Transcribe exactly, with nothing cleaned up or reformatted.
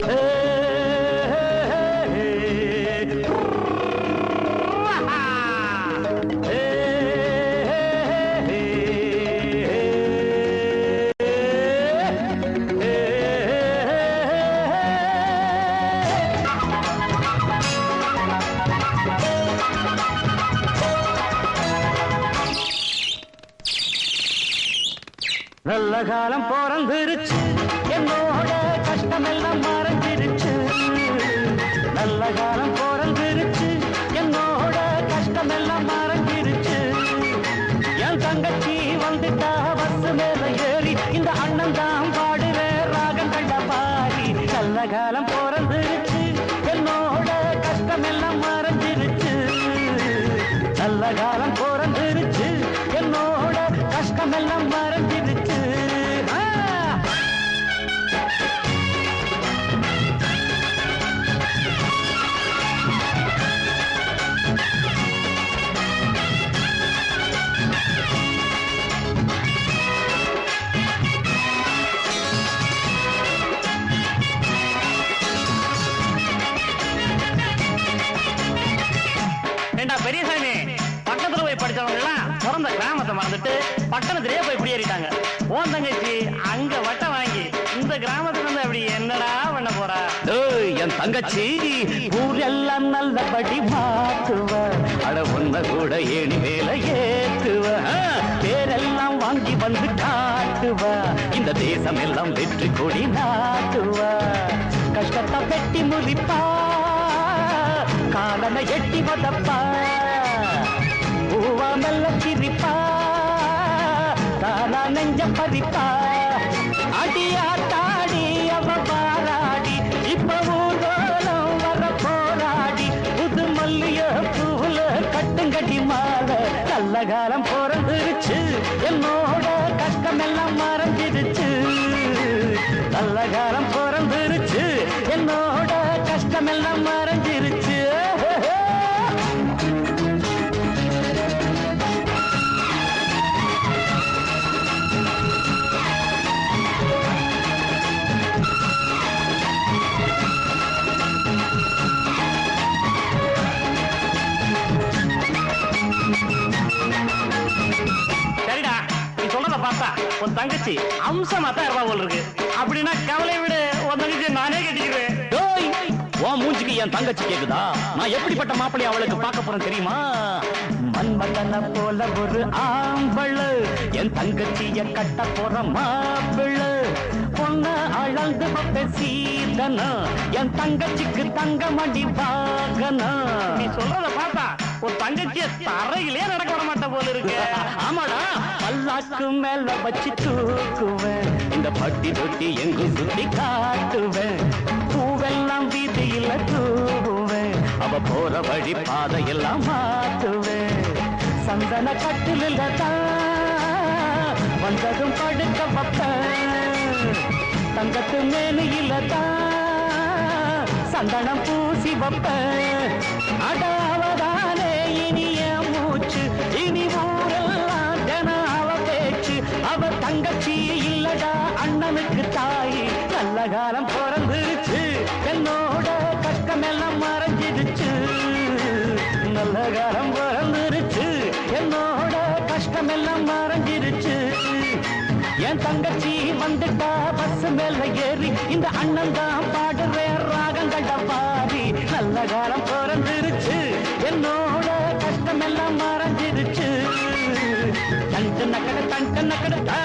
நல்ல காலம் பிறந்துருச்சு, என்னோட கஷ்டமெல்லாம் மறைஞ்சிருச்சு. நல்ல காலம் பிறந்துருச்சு, என்னோட கஷ்டமெல்லாம் மறைஞ்சிருச்சு. என் தங்கச்சி வந்துட்டா பஸ் மேல ஏறி, இந்த அண்ணன் தான் பாடுற ராகம் கண்ட பாரி. நல்ல காலம் பிறந்துருச்சு, என்னோட கஷ்டமெல்லாம் மறைஞ்சிருச்சு. நல்ல காலம் பிறந்துருச்சு, என்னோட கஷ்டமெல்லாம் மறைஞ்சிருச்சு. பெரியசாமி, பக்கத்துல போய் படிச்சவங்க எல்லாம் பிறந்த கிராமத்தை மறந்துட்டு பட்டணத்திலேயே போய் குடியேறிட்டாங்க. ஓன் தங்கச்சி அங்க வட்டம் வாங்கி இந்த கிராமத்துல இருந்து அப்படி என்னடா பண்ண போறா? என் தங்கச்சி ஊரெல்லாம் நல்லபடி மாத்துவ, அட ஒன்ன கூட ஏணி மேல ஏத்துவ, பேரெல்லாம் வாங்கி வந்து காட்டுவ, இந்த தேசம் எல்லாம் வெற்றி கொடி நாட்டுவ. கஷ்டத்தை வெட்டி முறிப்பா, காலனை எட்டி வதப்பா, பூவா மெல்ல சிரிப்பா, தானா நெஞ்ச பறிப்பா. அடியா தாடி அவ பாராடி, இப்ப ஊர்வலம் வர போராடி, புது மல்லிய பூல கட்டுங்கடி மாலை. நல்ல காலம் பிறந்துருச்சு, என்னோட கஷ்டமெல்லாம் மறைஞ்சிருச்சு. நல்ல காலம் பிறந்துருச்சு, என்னோட கஷ்டமெல்லாம் மறைஞ்சிருச்சு. சரிடா, நீ சொல்றத பார்த்தா உன் தங்கச்சி அம்சமா தான் இருப்பா போல இருக்கு. அப்படின்னா கவலை விடு, உன் தங்கச்சி நானே கட்டிக்கிறேன். உன் மூஞ்சிக்கு என் தங்கச்சி கேக்குதா? நான் எப்படிப்பட்ட மாப்பிள்ளை அவளுக்கு பார்க்க போறேன் தெரியுமா? மன்மதன போல ஒரு ஆம்பள, என் தங்கச்சிய கட்ட போற மாப்பிள்ள. பொண்ண அளந்து சீதனா, என் தங்கச்சிக்கு தங்க மடி வாகனம். நீ சொல்றத பார்த்தா உன் தங்கச்சிய தரையிலே நடக்க விட மாட்ட போல இருக்கு. ஆமாடா, பல்லாக்கு மேல வச்சு தூக்குவேன், இந்த பட்டி தொட்டி எங்கும் சுத்தி காட்டுவேன், பூவெல்லாம் வீதியில தூவுவேன், அவ போற வழி பாதையெல்லாம் மாத்துவேன். சந்தன கட்டில தான் வந்ததும் படுக்க வைப்பேன், தங்கத்து மேலையில தான் சந்தனம் பூசி வைப்பேன். அடாவதானே இனிய மூச்சு, இனி ஊரெல்லாம் ஜன அவ பேச்சு, அவ தங்கச்சி இல்லடா அண்ணனுக்கு தாய். நல்ல காலம் பிறந்துருச்சு, என்னோட கஷ்டமெல்லாம் மறைஞ்சிருச்சு. நல்ல காலம் பிறந்துருச்சு, என்னோட கஷ்டமெல்லாம் மறைஞ்சிருச்சு. என் தங்கச்சி வந்துட்டா பஸ் மேல ஏறி, இந்த அண்ணன் தான் பாடுற ராகங்கள்ட பாரி. நல்ல காலம் பிறந்துருச்சு, என்னோட கஷ்டமெல்லாம் மறைஞ்சிருச்சு. தண்டு நக்கட தண்டு நக்கட